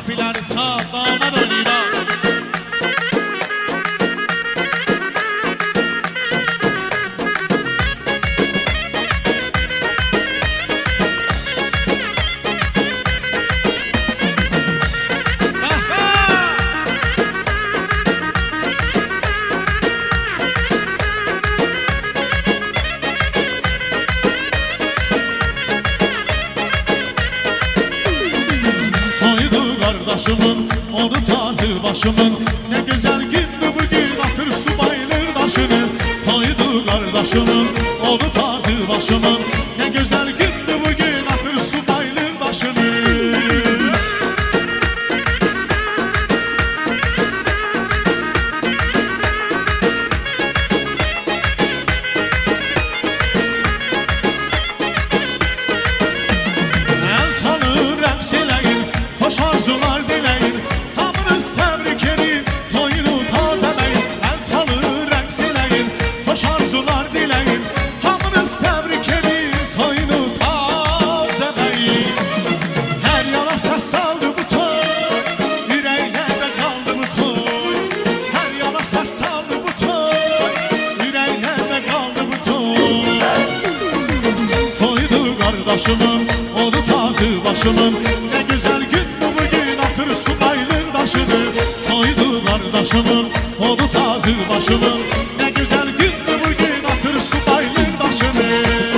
Kapılar çatlanan oynayır. Başımın, onu tazı başımın. Ne güzel gündü bugün, akır su bayılır başını. Toydu kardeşimin, onu tazı başımın. Ne güzel gündü bugün, akır su bayılır başını. El çalır, rəqs eləyin, hoş arzular dileyin. Hamınız təbrik edin, toyunu tazələyin. El çalır, rəqs eləyin, hoş arzular dileyin. Hamınız təbrik edin, toyunu tazələyin. Hər yana səs saldı bu toy, ürəklərdə qaldı bu toy. Hər yana səs saldı bu toy, ürəklərdə qaldı bu toy. Toydu qardaşımın, onu tazı başımın. Ne güzel gündü bugün, akır su bayılır başını. Toydu kardeşimin, onu tazı başımın. Ne güzel gündü bugün, akır su bayılır başını.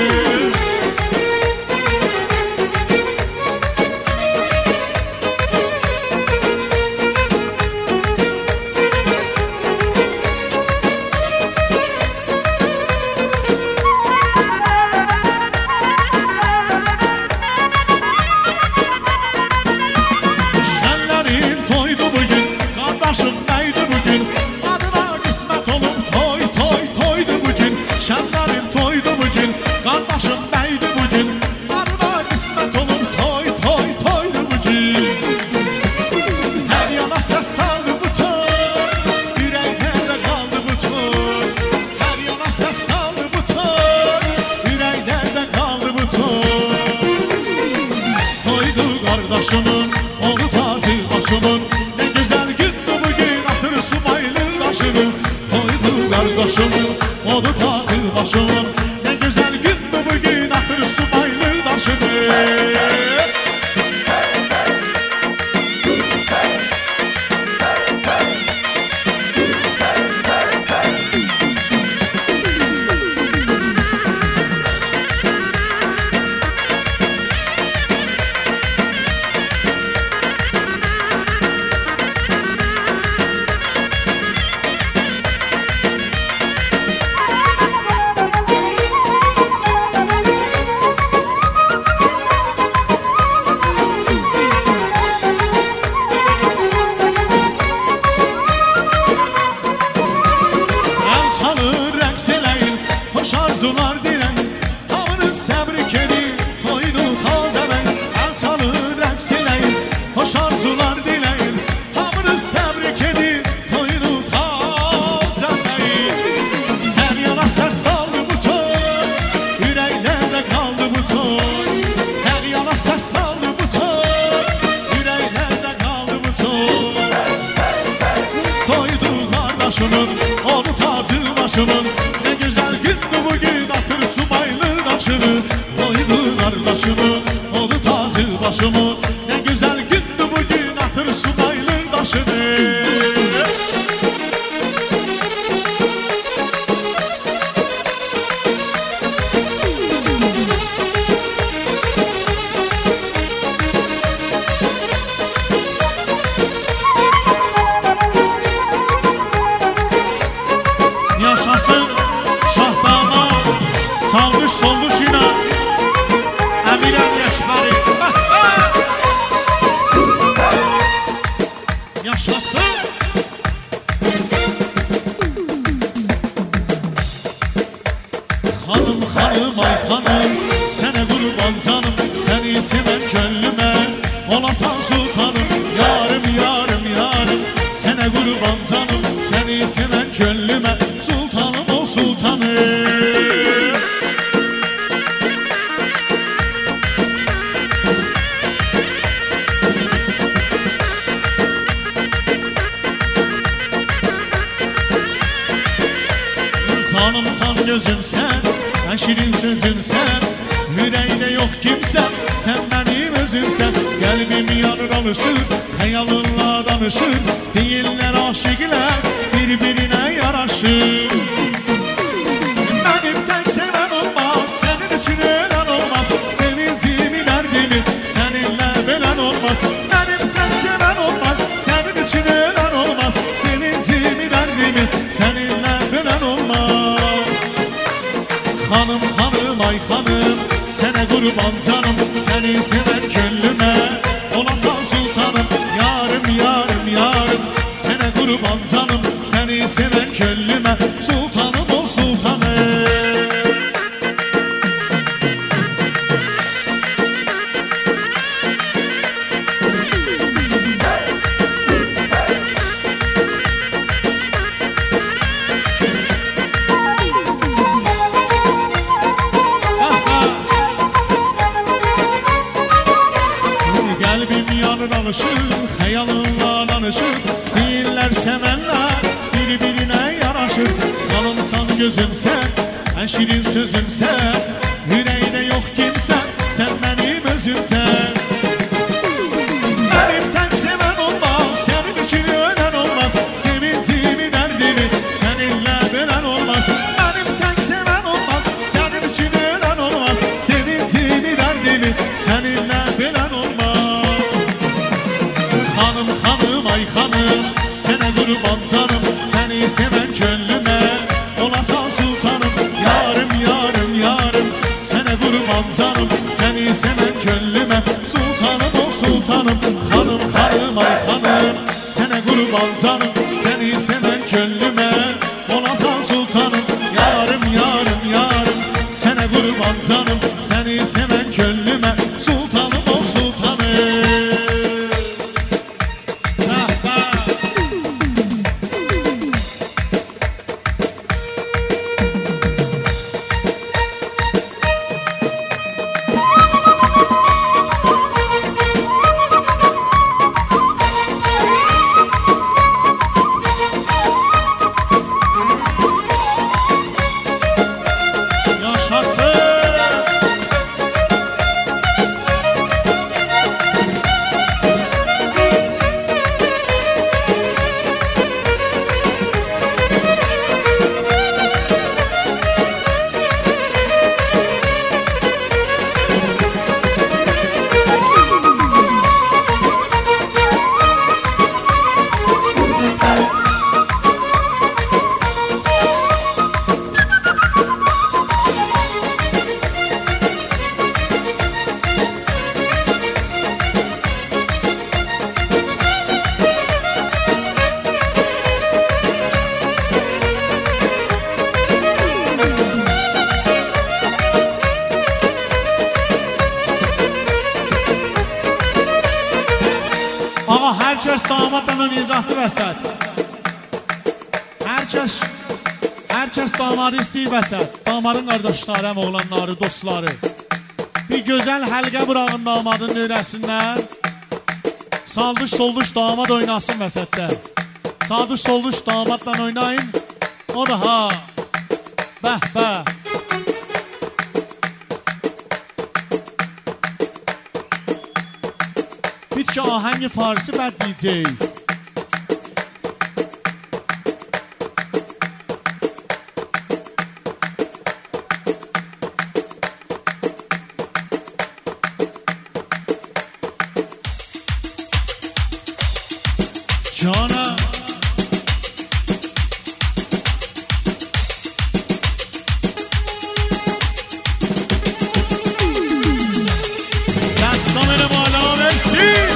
Şenlerin toydu bugün, kardeşim neydi bugün? Adına kısmet olup toy toy toydu bugün. Şenlerin toydu bugün, kardeşim neydi bugün? Adına kısmet olup toy toy toydu bugün. Her yana ses saldı bu toy, yüreklerde kaldı bu toy. Her yana ses saldı bu toy, yüreklerde kaldı bu toy. Toydu kardeşimin, onu tazı başımın. Ne güzel gündü bugün, atır su bayılır başını. Toydu kardeşimin, onu tazı başımın. Ne güzel gündü bugün, atır su bayılır başını. El çalır, rəqs eləyin, hoş arzular diləyin. Hamınız təbrik edin, toyunu tazələyin. El çalır, rəqs eləyin, hoş arzular diləyin. Hamınız təbrik edin, toyunu tazələyin. Hər yana səs saldı bu toy, ürəklərdə qaldı bu toy. Hər yana səs saldı bu toy, ürəklərdə qaldı bu toy. Toydu kardeşimin, onu tazı başımın. Ne güzel gündü bugün, akır su bayılır başını. Toydu kardeşimin, onu tazı başımın. Ne güzel gündü bugün, akır su bayılır başını. Yaşasın Şahdama, salmış solmuş yine Emirem Yaşmari. Yaşasın. Hanım hanım ay hanım, sene kurban canım. Seni seven gönlüme olasan sultanım. Yarım yarım yarım, sene kurban canım. Seni seven gönlüme sultanım o sultanım. Canımsan gözümsen, ben şirin sözümsen, yüreğinde yok kimsen, sen benim özümsen. Kalbim yanır alışır, hayalınla danışır, değiller aşıklar birbirine yaraşır. Benim tek seven olmaz, senin için ölen olmaz, sevincimi derdimi seninle bölen olmaz. Benim tek seven olmaz, senin için ölen olmaz, sevincimi derdimi seninle bölen olmaz. Hanım hanım ay hanım, sene kurban canım, seni seven gönlüme olasan sultanım. Yarım yarım yarım, sene kurban canım, seni seven gönlüme sultanım ol sultanım. Alışır, hayalınla danışır, değiller sevenler birbirine yaraşır. Salımsan gözümsen, ben şirin sözümsen, yüreğine yok kimsen, sen benim özümsen. Benim tek seven olmaz, senin için ölen olmaz, sevincimi derdimi seninle bölen olmaz. Benim tek seven olmaz, senin için ölen olmaz, sevincimi derdimi seninle bölen olmaz. Hanım hanım ay hanım, sene kurban canım, seni seven gönlüme olasan sultanım. Yarım yarım yarım, sene kurban canım, seni seven gönlüme sultanım ol sultanım. Hanım hanım ay hanım, sene kurban canım, seni seven gönlüme olasan sultanım. Yarım yarım yarım, sene kurban canım, seni seven gönlüme sultanım ol sultanım. Hər kəs damadla oynayacaqdır vəsət. Hər kəs damadı istəyir vəsət. Damadın qardaşları, həm oğlanları, dostları. Bir gözəl həlqə bırakın damadın nöyrəsindən. Sağduş solduş damad oynasın vəsətdə. Sağduş solduş damadla oynayın. O da ha. Bəh bəh. Hiç ahengi Farsi bad DJ. Cana Dastamını bana versin.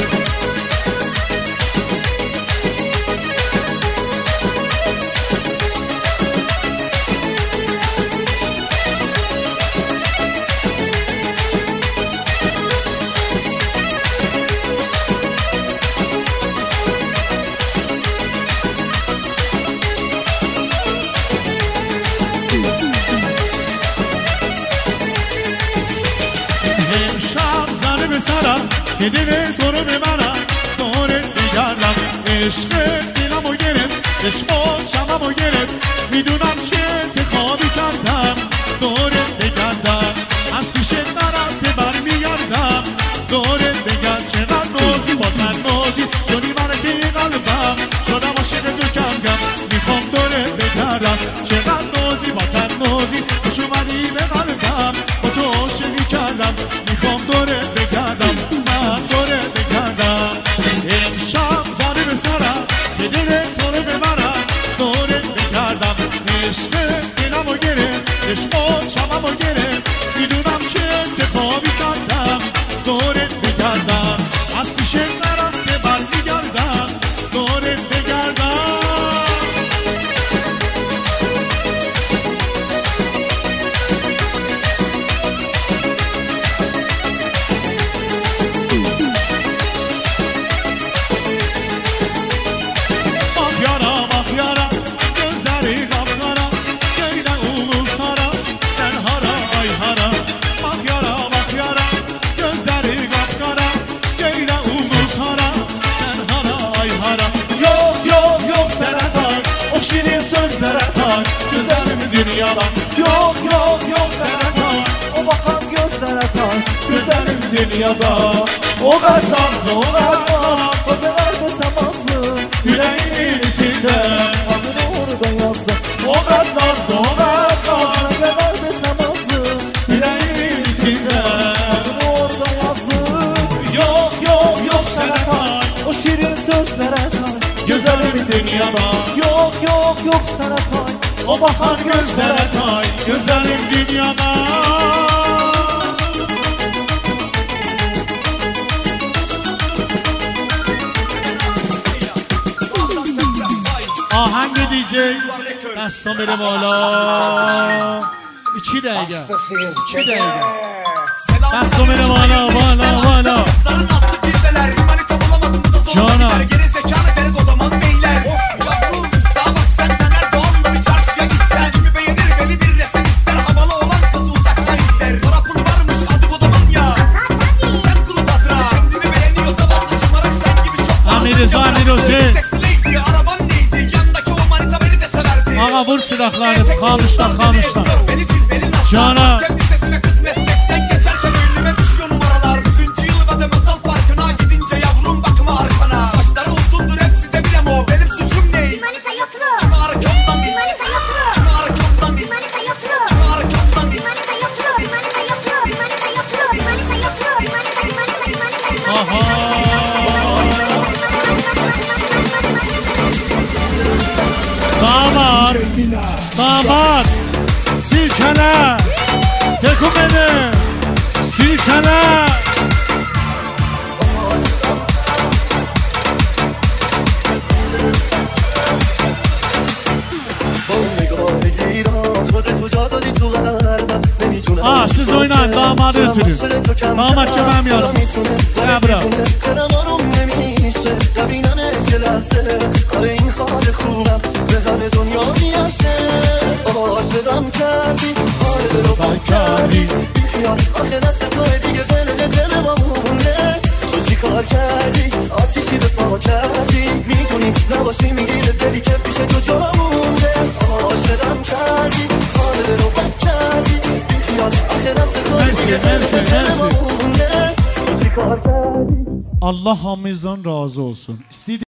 Kedimi toru bir bana doğru digarlam Eşkı dilamı gelip Eşkı şamamı gelip Midunam çete خوابی کردم دورت بگردم از پیش نرفته برمیگردم دورت بگرد چقدر نازی با تنازی جونی من که قلبم شدم عاشق تو کم کم میخوام دورت بگردم چقدر نازی با تنازی خوش اومدی به قلبم با تو عاشقی کردم میخوام دورت بگردم من دورت بگردم امشب زده به سرم که دل تو رو ببرم دورت بگردم عشق دلم رو گرفت عشق شبم رو گرفت میدونم چه انتخابی کردم دورت بگردم از پیش نرفته برمیگردم دورت بگردم Yok yok yok sana kal o bakan gözlere kal güzelim dünyada o kadar soğuk o kadar da samazlı yüreğimin içinde adını orada yazdı o kadar soğuk o kadar da samazlı yüreğimin içinde adını orada yazdı yok yok yok sana kal o şirin sözlere kal güzelim dünyada yok yok yok sana kal o bakan gözlere tay, güzelim dünyada. آهنگ دیجی دستان بره بالا 2 دقیقه 2 دقیقه دستان بره بالا بالا بالا جانا Ağa vur silahlarını kamıştan kamıştan Cana Damat silkele Tekun beni silkele siz oynayın damadı ötürü Damat ki ben yanım Ne bırak عاشقم کردی حال رو بر کردی این خیال آخه دست توی دیگه فلق دلم مونده تو چی کار کردی آتیشی به پا کردی میدونی نباشی میگیره دلی که پیش تو جا مونده عاشقم کردی حال رو بر کردی این خیال آخه دست توی دیگه فلق دلم مونده تو چی کار کردی Allah hamımızdan razı olsun.